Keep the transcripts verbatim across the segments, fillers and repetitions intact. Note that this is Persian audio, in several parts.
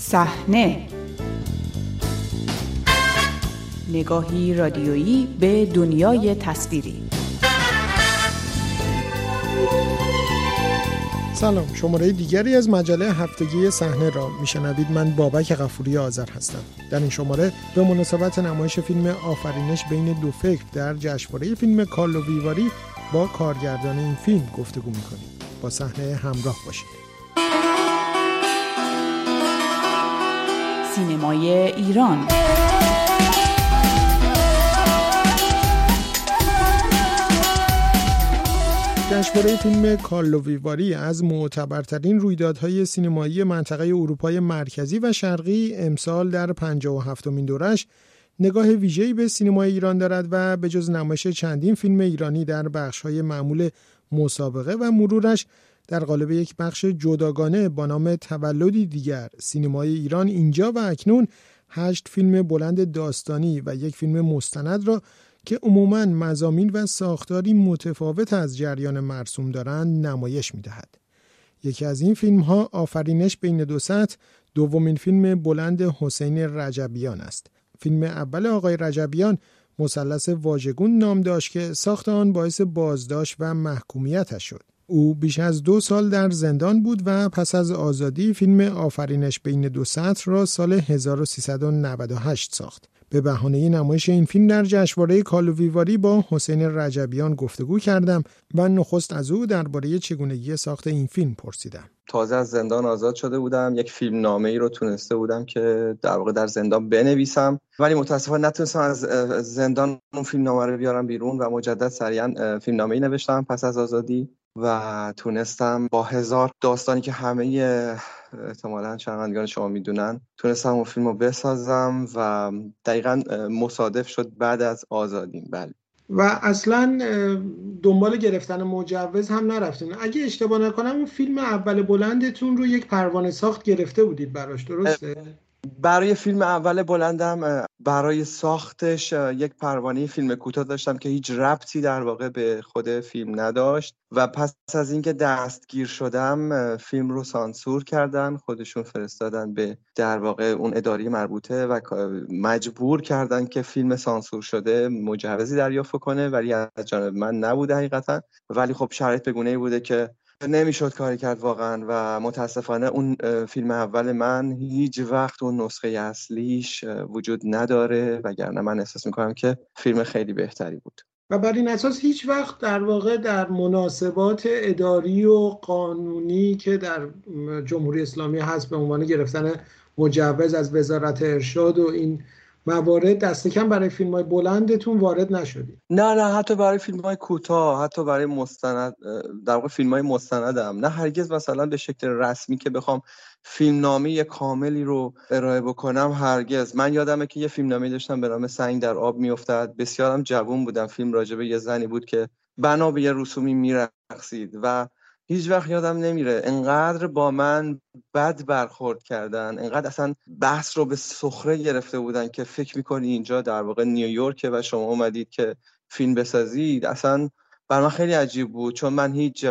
صحنه، نگاهی رادیویی به دنیای تصویری. سلام، شماره دیگری از مجله هفتگی صحنه را میشنوید. من بابک غفوری آذر هستم. در این شماره به مناسبت نمایش فیلم آفرینش بین دو فکر در جشنواره فیلم کارلو ویواری با کارگردان این فیلم گفتگو میکنیم. با صحنه همراه باشید. سینمای ایران. جشنواره فیلم کارلو ویواری از معتبرترین رویدادهای سینمایی منطقه اروپای مرکزی و شرقی امسال در پنجاه و هفتمین دورش نگاه ویژه‌ای به سینمای ایران دارد و به جز نمایش چندین فیلم ایرانی در بخش‌های معمول مسابقه و مرورش، در قالب یک بخش جداگانه با نام تولدی دیگر، سینمای ایران اینجا و اکنون هشت فیلم بلند داستانی و یک فیلم مستند را که عموماً مضامین و ساختاری متفاوت از جریان مرسوم دارند نمایش می‌دهد. یکی از این فیلم‌ها آفرینش بین دو سطح، دومین فیلم بلند حسین رجبیان است. فیلم اول آقای رجبیان مثلث واژگون نام داشت که ساخت آن باعث بازداشت و محکومیتش شد. او بیش از دو سال در زندان بود و پس از آزادی فیلم آفرینش بین دو سطح را سال هزار و سیصد و نود و هشت ساخت. به بهانه نمایش این فیلم در جشنواره کارلو ویواری با حسین رجبیان گفتگو کردم و نخست از او درباره چگونگی ساخت این فیلم پرسیدم. تازه از زندان آزاد شده بودم، یک فیلم نامه‌ای رو تونسته بودم که در واقع در زندان بنویسم، ولی متاسفانه نتونستم از زندان اون فیلم نامه رو بیارم بیرون و مجدد سریعا فیلم نامه‌ای نوشتم پس از آزادی و تونستم با هزار داستانی که همه احتمالاً شنوندگان شما میدونن تونستم اون فیلم رو بسازم و دقیقاً مصادف شد بعد از آزادیم. بله. و اصلا دنبال گرفتن مجوز هم نرفتین؟ اگه اشتباه نکنم اون فیلم اول بلندتون رو یک پروانه ساخت گرفته بودید براش، درسته؟ برای فیلم اول بلندم برای ساختش یک پروانه فیلم کوتاه داشتم که هیچ ربطی در واقع به خود فیلم نداشت و پس از اینکه دستگیر شدم فیلم رو سانسور کردن، خودشون فرستادن به در واقع اون اداره مربوطه و مجبور کردن که فیلم سانسور شده مجوزی دریافت کنه، ولی از جانب من نبوده حقیقتا. ولی خب شرایط به گونه‌ای بوده که نمیشد کاری کرد واقعا و متاسفانه اون فیلم اول من هیچ وقت اون نسخه اصلیش وجود نداره، وگرنه من احساس میکنم که فیلم خیلی بهتری بود. و بر این اساس هیچ وقت در واقع در مناسبات اداری و قانونی که در جمهوری اسلامی هست به عنوان گرفتن مجوز از وزارت ارشاد و این موارد دست کم برای فیلم‌های بلندتون وارد نشدید؟ نه نه حتی برای فیلم‌های کوتاه، حتی برای مستند، در واقع فیلم‌های مستندم نه، هرگز مثلا به شکل رسمی که بخوام فیلمنامه کاملی رو ارائه بکنم هرگز. من یادمه که یه فیلمنامه داشتم به نام سنگ در آب میافتد، بسیارم جوان بودم. فیلم راجع به یه زنی بود که بنا به یه رسومی میرقصید و هیچ وقت یادم نمیره انقدر با من بد برخورد کردن، انقدر اصلا بحث رو به سخره گرفته بودن که فکر میکنی اینجا در واقع نیویورک و شما اومدید که فیلم بسازید. اصلا برای من خیلی عجیب بود چون من هیچ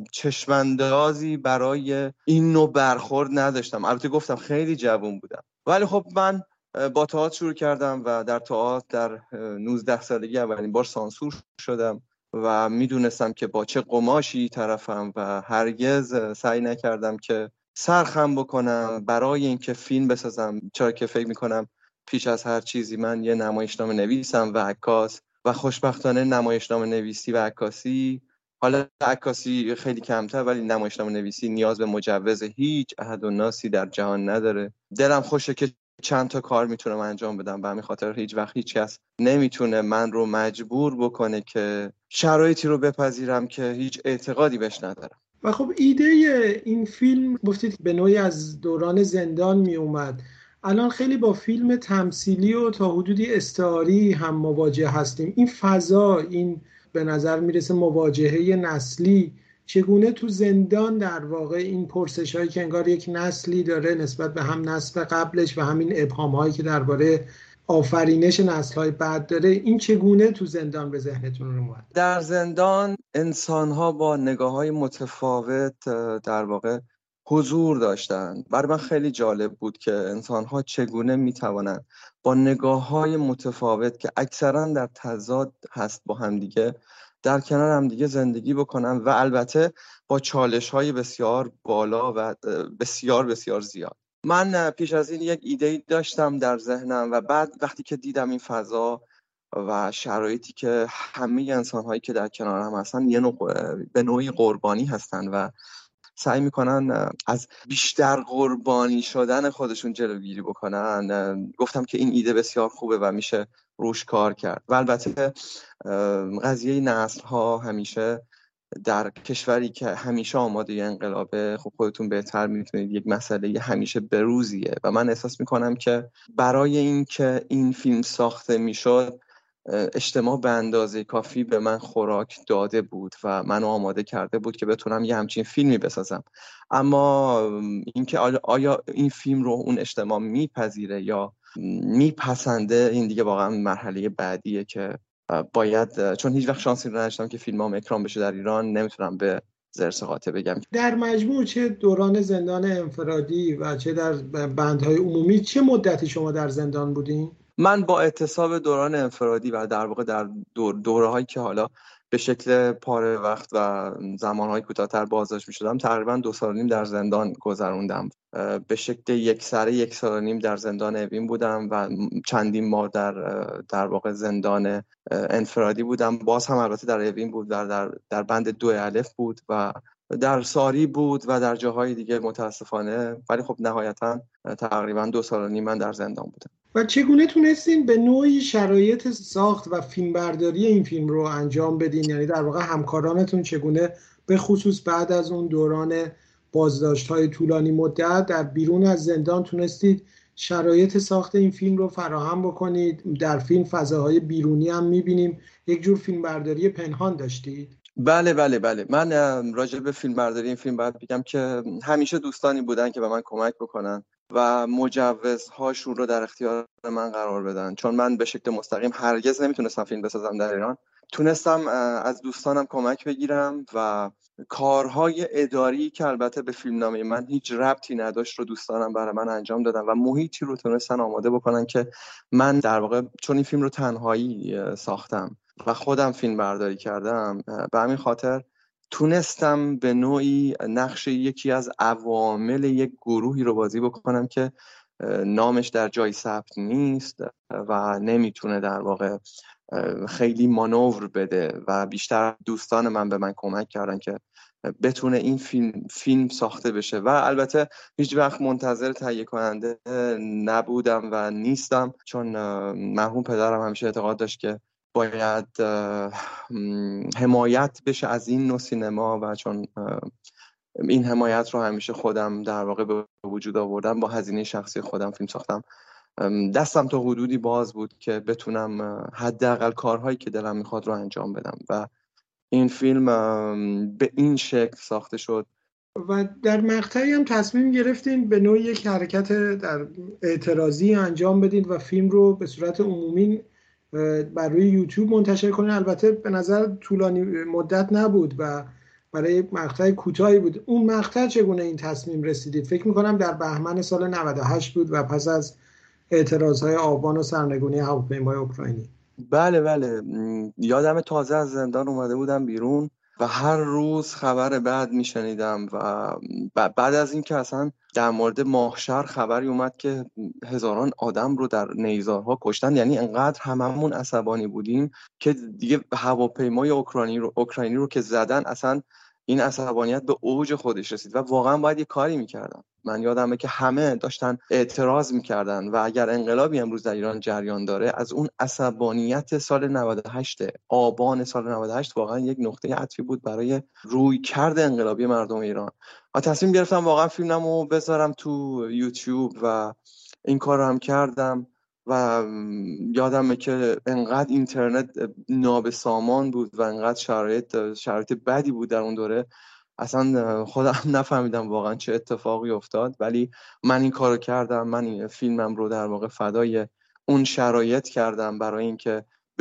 چشماندازی برای این نوع برخورد نداشتم. البته گفتم خیلی جوان بودم، ولی خب من با تئاتر شروع کردم و در تئاتر در نوزده سالگی اولین بار سانسور شدم و میدونستم که با چه قماشی طرفم و هرگز سعی نکردم که سرخم بکنم برای اینکه فیلم بسازم، چرا که فکر میکنم پیش از هر چیزی من یه نمایشنامه نویسم و عکاس و خوشبختانه نمایشنامه نویسی و عکاسی، حالا عکاسی خیلی کمتر ولی نمایشنامه نویسی نیاز به مجوز هیچ احد و ناسی در جهان نداره. دلم خوشه که چند تا کار میتونم انجام بدم و همین خاطر هیچ وقت هیچ کس نمیتونه من رو مجبور بکنه که شرایطی رو بپذیرم که هیچ اعتقادی بهش ندارم. و خب ایده این فیلم گفتید به نوعی از دوران زندان می اومد. الان خیلی با فیلم تمثیلی و تا حدودی استعاری هم مواجه هستیم. این فضا، این به نظر میرسه مواجهه نسلی، چگونه تو زندان در واقع این پرسش هایی که انگار یک نسلی داره نسبت به هم نسل قبلش و همین ابهام هایی که درباره آفرینش نسل های بعد داره، این چگونه تو زندان به ذهنتون رو اومد؟ در زندان انسان ها با نگاه های متفاوت در واقع حضور داشتن. برای من خیلی جالب بود که انسان‌ها چگونه می‌توانند با نگاه‌های متفاوت که اکثراً در تضاد هست با همدیگه در کنار همدیگه زندگی بکنن و البته با چالش‌های بسیار بالا و بسیار بسیار زیاد. من پیش از این یک ایده‌ای داشتم در ذهنم و بعد وقتی که دیدم این فضا و شرایطی که همه انسان‌هایی که در کنار هم هستن یه نوع به نوعی قربانی هستن و سعی میکنن از بیشتر قربانی شدن خودشون جلوگیری بکنن، گفتم که این ایده بسیار خوبه و میشه روش کار کرد. و البته قضیه نسل ها همیشه در کشوری که همیشه آماده انقلابه، خب خودتون بهتر میتونید، یک مسئله همیشه بروزیه و من احساس میکنم که برای این که این فیلم ساخته میشد اجتماع به اندازه کافی به من خوراک داده بود و منو آماده کرده بود که بتونم یه همچین فیلمی بسازم. اما اینکه آیا این فیلم رو اون اجتماع میپذیره یا میپسنده، این دیگه واقعا مرحله بعدیه که باید، چون هیچ وقت شانسی رو نداشتم که فیلمام اکران بشه در ایران، نمیتونم به زرس قاطع بگم. در مجموع چه دوران زندان انفرادی و چه در بندهای عمومی چه مدتی شما در زندان بودین؟ من با اعتصاب دوران انفرادی و در واقع در دور دوره‌هایی که حالا به شکل پاره وقت و زمانهای کوتاه‌تر بازداشت می‌شدم تقریبا دو سال و نیم در زندان گذروندم. به شکل یک سره یک سال و نیم در زندان اوین بودم و چندین ماه در در واقع زندان انفرادی بودم. باز هم البته در اوین بود، در در در بند دو الف بود و در ساری بود و در جاهای دیگه متاسفانه، ولی خب نهایتا تقریبا دو سال و نیم من در زندان بودم. و چگونه تونستین به نوعی شرایط ساخت و فیلمبرداری این فیلم رو انجام بدین؟ یعنی در واقع همکارانتون چگونه به خصوص بعد از اون دوران بازداشت‌های طولانی مدت در بیرون از زندان تونستید شرایط ساخت این فیلم رو فراهم بکنید؟ در فیلم فضاهای بیرونی هم می‌بینیم، یک جور فیلمبرداری پنهان داشتید؟ بله بله بله من راجع به فیلمبرداری این فیلم باید بگم که همیشه دوستانی بودن که به من کمک بکنن و مجوزهاشون رو در اختیار من قرار بدن، چون من به شکل مستقیم هرگز نمیتونستم فیلم بسازم در ایران. تونستم از دوستانم کمک بگیرم و کارهای اداری که البته به فیلمنامه من هیچ ربطی نداشت رو دوستانم برای من انجام دادن و محیطی رو تونستن آماده بکنن که من در واقع، چون این فیلم رو تنهایی ساختم و خودم فیلم برداری کردم، به همین خاطر تونستم به نوعی نقش یکی از عوامل یک گروهی رو بازی بکنم که نامش در جای ثبت نیست و نمیتونه در واقع خیلی مانور بده و بیشتر دوستان من به من کمک کردن که بتونه این فیلم فیلم ساخته بشه و البته هیچ وقت منتظر تهیه کننده نبودم و نیستم، چون مرحوم پدرم همیشه اعتقاد داشت که باید حمایت بشه از این نوع سینما و چون این حمایت رو همیشه خودم در واقع به وجود آوردم، با هزینه شخصی خودم فیلم ساختم. دستم تا حدودی باز بود که بتونم حداقل کارهایی که دلم میخواد رو انجام بدم و این فیلم به این شکل ساخته شد. و در مقطعی هم تصمیم گرفتین به نوعی یک حرکت در اعتراضی انجام بدین و فیلم رو به صورت عمومی بر روی یوتیوب منتشر کنین. البته به نظر طولانی مدت نبود و برای مقطع کوتاهی بود. اون مقطع چگونه این تصمیم رسیدید؟ فکر میکنم در بهمن سال نود و هشت بود و پس از اعتراضهای آبان و سرنگونی هواپیمای اوکراینی. بله بله یادم تازه از زندان اومده بودم بیرون و هر روز خبر بعد میشنیدم و بعد از این که اصلا در مورد ماهشهر خبری اومد که هزاران آدم رو در نیزارها کشتن، یعنی انقدر هممون عصبانی بودیم که دیگه هواپیمای اوکراینی رو اوکراینی رو که زدن اصلا این عصبانیت به اوج خودش رسید و واقعا باید یه کاری میکردن. من یادمه که همه داشتن اعتراض میکردن و اگر انقلابی امروز در ایران جریان داره، از اون عصبانیت سال نود و هشت آبان سال نود و هشت واقعا یک نقطه عطفی بود برای رویکرد انقلابی مردم ایران. و تصمیم گرفتم واقعا فیلممو بذارم تو یوتیوب و این کار رو هم کردم و یادمه که انقدر اینترنت نابسامان بود و انقدر شرایط شرایط بدی بود در اون دوره، اصلا خودم نفهمیدم واقعا چه اتفاقی افتاد، ولی من این کارو کردم. من این فیلمم رو در واقع فدای اون شرایط کردم برای اینکه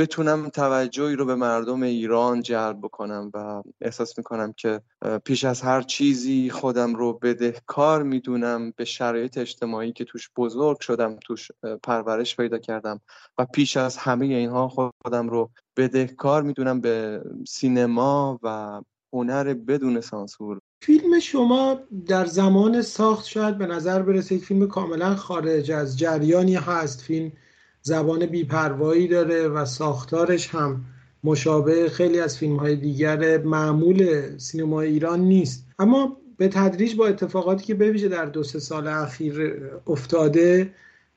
بتونم توجهی رو به مردم ایران جلب بکنم و احساس میکنم که پیش از هر چیزی خودم رو بدهکار میدونم به شرایط اجتماعی که توش بزرگ شدم، توش پرورش پیدا کردم و پیش از همه اینها خودم رو بدهکار میدونم به سینما و هنر بدون سانسور. فیلم شما در زمان ساخت شاید به نظر برسه یک فیلم کاملا خارج از جریانی هست. فیلم زبان بی‌پروایی داره و ساختارش هم مشابه خیلی از فیلم‌های دیگر معمول سینمای ایران نیست، اما به تدریج با اتفاقاتی که بویژه در دو سه سال اخیر افتاده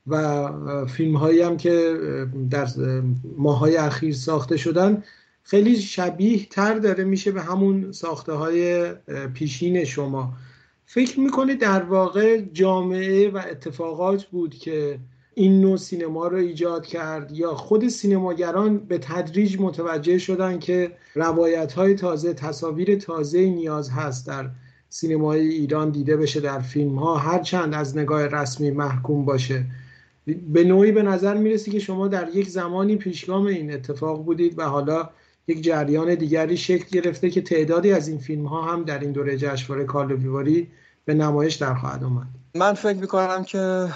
و فیلم‌هایی هم که در ماه‌های اخیر ساخته شدن خیلی شبیه تر داره میشه به همون ساخته های پیشین شما. فکر میکنه در واقع جامعه و اتفاقات بود که این نوع سینما رو ایجاد کرد یا خود سینماگران به تدریج متوجه شدن که روایت های تازه، تصاویر تازه نیاز هست در سینمای ایران دیده بشه در فیلم ها، هر چند از نگاه رسمی محکوم باشه؟ به نوعی به نظر میرسی که شما در یک زمانی پیشگام این اتفاق بودید و حالا یک جریان دیگری شکل گرفته که تعدادی از این فیلم ها هم در این دوره جشنواره کارلو ویواری به نمایش در خواهد آمد. من فکر میکنم که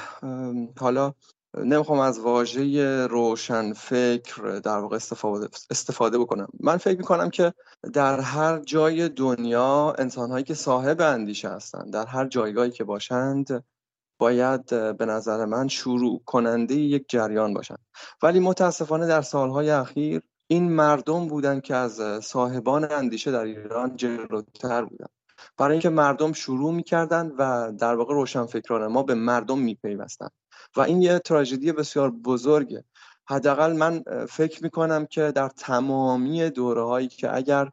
حالا نمیخوام از واژه روشن فکر در واقع استفاده استفاده بکنم. من فکر میکنم که در هر جای دنیا انسان‌هایی که صاحب اندیشه هستند، در هر جایگاهی که باشند، باید به نظر من شروع کننده یک جریان باشند. ولی متاسفانه در سالهای اخیر این مردم بودن که از صاحبان اندیشه در ایران جلوتر بودن، برای اینکه مردم شروع میکردن و در واقع روشنفکران ما به مردم میپیوستن و این یه تراژدی بسیار بزرگه. حداقل من فکر میکنم که در تمامی دوره‌هایی که اگر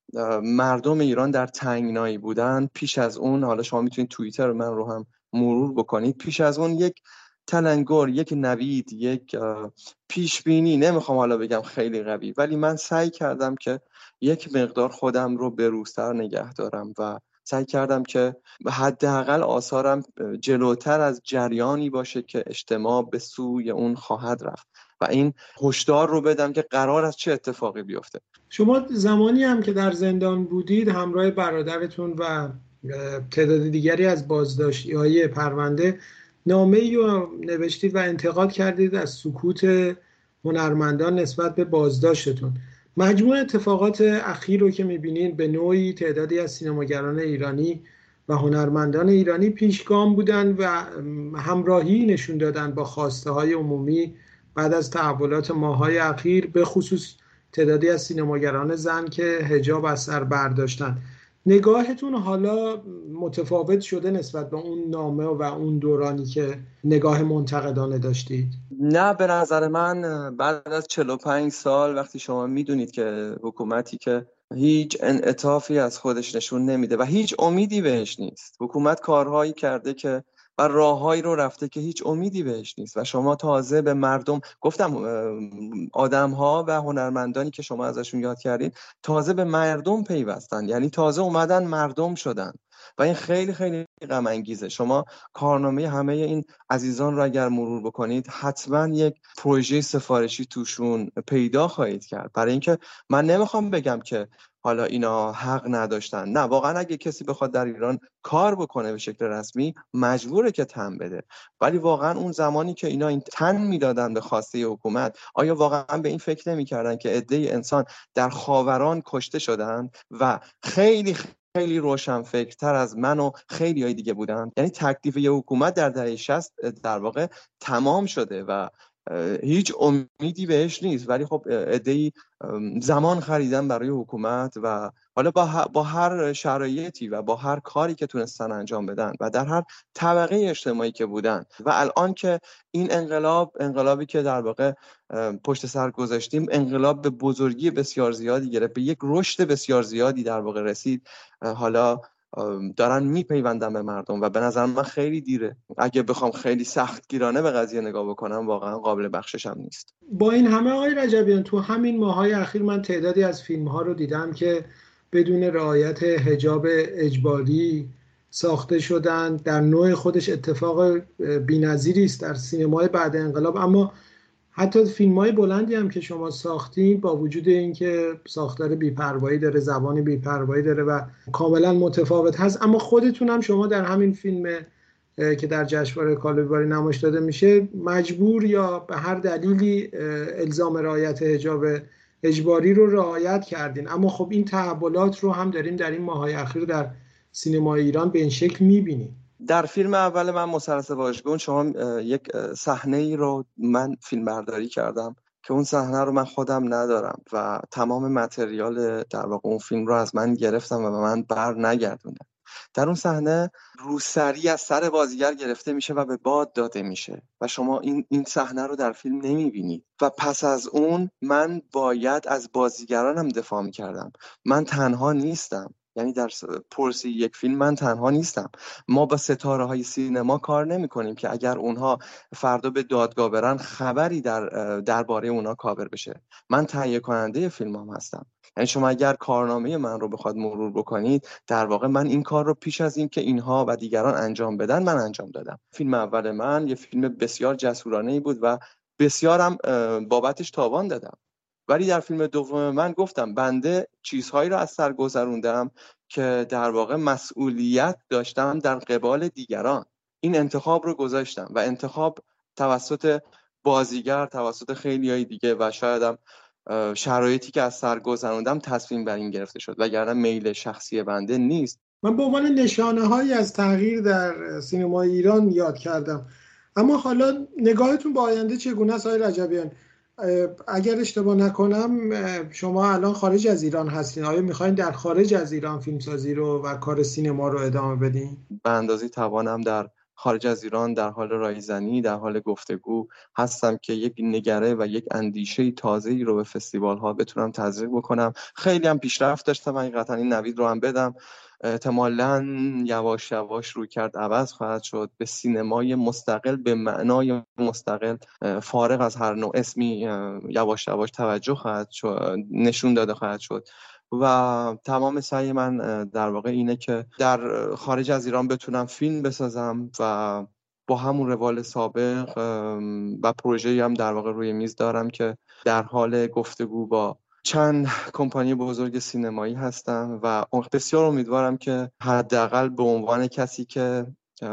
مردم ایران در تنگنایی بودن، پیش از اون، حالا شما میتونید توییتر من رو هم مرور بکنید، پیش از اون یک تلنگر، یک نوید، یک پیش بینی، نمیخوام حالا بگم خیلی قوی، ولی من سعی کردم که یک مقدار خودم رو بروزتر نگه دارم و سعی کردم که حداقل آثارم جلوتر از جریانی باشه که اجتماع به سوی اون خواهد رفت و این هشدار رو بدم که قرار است چه اتفاقی بیفته. شما زمانی هم که در زندان بودید همراه برادرتون و تعداد دیگری از بازداشتی‌های پرونده نامه‌ای رو نوشتید و انتقاد کردید از سکوت هنرمندان نسبت به بازداشتتون. مجموع اتفاقات اخیر رو که می‌بینید به نوعی تعدادی از سینماگران ایرانی و هنرمندان ایرانی پیشگام بودن و همراهی نشون دادن با خواسته‌های عمومی بعد از تحولات ماه‌های اخیر، به خصوص تعدادی از سینماگران زن که حجاب از سر برداشتن. نگاهتون حالا متفاوت شده نسبت به اون نامه و اون دورانی که نگاه منتقدانه داشتید؟ نه، به نظر من بعد از چهل و پنج سال وقتی شما میدونید که حکومتی که هیچ انعطافی از خودش نشون نمیده و هیچ امیدی بهش نیست، حکومت کارهایی کرده که و راههایی رو رفته که هیچ امیدی بهش نیست و شما تازه به مردم، گفتم آدم‌ها و هنرمندانی که شما ازشون یاد کردید تازه به مردم پیوستن، یعنی تازه اومدن مردم شدن و این خیلی خیلی غم انگیزه. شما کارنامه همه این عزیزان رو اگر مرور بکنید حتما یک پروژه سفارشی توشون پیدا خواهید کرد، برای اینکه من نمیخوام بگم که حالا اینا حق نداشتن، نه، واقعا اگه کسی بخواد در ایران کار بکنه به شکل رسمی مجبوره که تن بده، ولی واقعا اون زمانی که اینا این تن میدادن به خواسته حکومت، آیا واقعا به این فکر نمی‌کردن که عده‌ای انسان در خاوران کشته شدن و خیلی خیلی روشنفکرتر از من و خیلی های دیگه بودن؟ یعنی تکلیف یه حکومت در دهه شصت در واقع تمام شده و هیچ امیدی بهش نیست، ولی خب عده‌ای زمان خریدن برای حکومت و حالا با با هر شرایطی و با هر کاری که تونستن انجام بدن و در هر طبقه اجتماعی که بودن و الان که این انقلاب انقلابی که در واقع پشت سر گذاشتیم انقلاب به بزرگی بسیار زیادی گرفت، به یک رشد بسیار زیادی در واقع رسید، حالا دارن میپیوندن به مردم و به نظر من خیلی دیره. اگه بخوام خیلی سختگیرانه به قضیه نگاه بکنم واقعا قابل بخشش هم نیست. با این همه آقای رجبیان، تو همین ماهای اخیر من تعدادی از فیلم ها رو دیدم که بدون رعایت حجاب اجباری ساخته شدن. در نوع خودش اتفاق بی‌نظیری است در سینمای بعد انقلاب، اما حتی فیلم‌های بلندی هم که شما ساختید با وجود اینکه ساختار بی‌پروایی داره، زبان بی‌پروایی داره و کاملا متفاوت هست، اما خودتون هم شما در همین فیلم که در جشنواره کالویواری نمایش داده میشه مجبور یا به هر دلیلی الزام رعایت حجاب اجباری رو رعایت کردین، اما خب این تحولات رو هم داریم در این ماه‌های اخیر در سینمای ایران به این شکل می‌بینیم. در فیلم اول من مثلث واژگون شما یک صحنه‌ای رو من فیلم برداری کردم که اون صحنه رو من خودم ندارم و تمام متریال در واقع اون فیلم رو از من گرفتم و به من بر نگردوندن. در اون صحنه روسری از سر بازیگر گرفته میشه و به باد داده میشه و شما این این صحنه رو در فیلم نمیبینید و پس از اون من باید از بازیگرانم دفاع میکردم. من تنها نیستم، یعنی در پرسی یک فیلم من تنها نیستم. ما با ستاره های سینما کار نمی کنیم که اگر اونها فردا به دادگاه برن خبری در درباره اونها کاور بشه. من تهیه کننده فیلم هم هستم. یعنی شما اگر کارنامه من رو بخواد مرور بکنید، در واقع من این کار رو پیش از این که اینها و دیگران انجام بدن من انجام دادم. فیلم اول من یه فیلم بسیار جسورانه‌ای بود و بسیارم بابتش تاوان دادم. ولی در فیلم دوم من گفتم بنده چیزهایی رو از سر گذروندم که در واقع مسئولیت داشتم در قبال دیگران. این انتخاب رو گذاشتم و انتخاب توسط بازیگر، توسط خیلیای دیگه و شایدم شرایطی که از سر گذروندم تصمیم بر این گرفته شد، وگرنه میل شخصی بنده نیست. من به عنوان نشانه‌هایی از تغییر در سینمای ایران یاد کردم، اما حالا نگاهتون به آینده چگونه است آقای رجبیان؟ اگر اشتباه نکنم شما الان خارج از ایران هستین، آیا میخواین در خارج از ایران فیلمسازی رو و کار سینما رو ادامه بدین؟ به اندازه توانم در خارج از ایران در حال رایزنی، در حال گفتگو هستم که یک نگره و یک اندیشه تازه‌ای رو به فستیوال ها بتونم تزریق بکنم. خیلی هم پیشرفت داشتم، حقیقتا این نوید رو هم بدم. احتمالاً یواش یواش روی کرد عوض خواهد شد، به سینمای مستقل به معنای مستقل فارغ از هر نوع اسمی یواش یواش توجه خواهد شد، نشون داده خواهد شد و تمام سعی من در واقع اینه که در خارج از ایران بتونم فیلم بسازم و با همون روال سابق و پروژه‌ای هم در واقع روی میز دارم که در حال گفتگو با چند کمپانی بزرگ سینمایی هستم و بسیار امیدوارم که حداقل به عنوان کسی که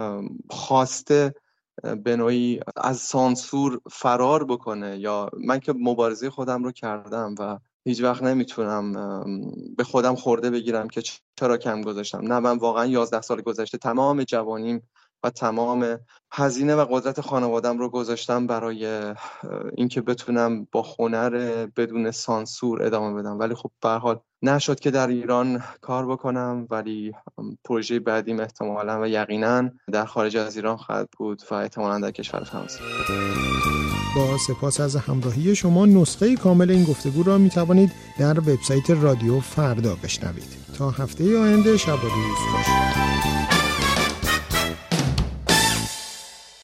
خواسته به نوعی از سانسور فرار بکنه، یا من که مبارزه خودم رو کردم و هیچ وقت نمیتونم به خودم خورده بگیرم که چرا کم گذاشتم. نه، من واقعا یازده سال گذشته تمام جوانیم و تمام هزینه و قدرت خانوادم رو گذاشتم برای اینکه بتونم با هنر بدون سانسور ادامه بدم، ولی خب به هر حال نشد که در ایران کار بکنم. ولی پروژه بعدیم احتمالاً و یقیناً در خارج از ایران خواهد بود و احتمالاً در کشور فرانسه. با سپاس از همراهی شما، نسخه کامل این گفتگو را می توانید در وبسایت رادیو فردا بشنوید. تا هفته آینده، شب و روز خوش.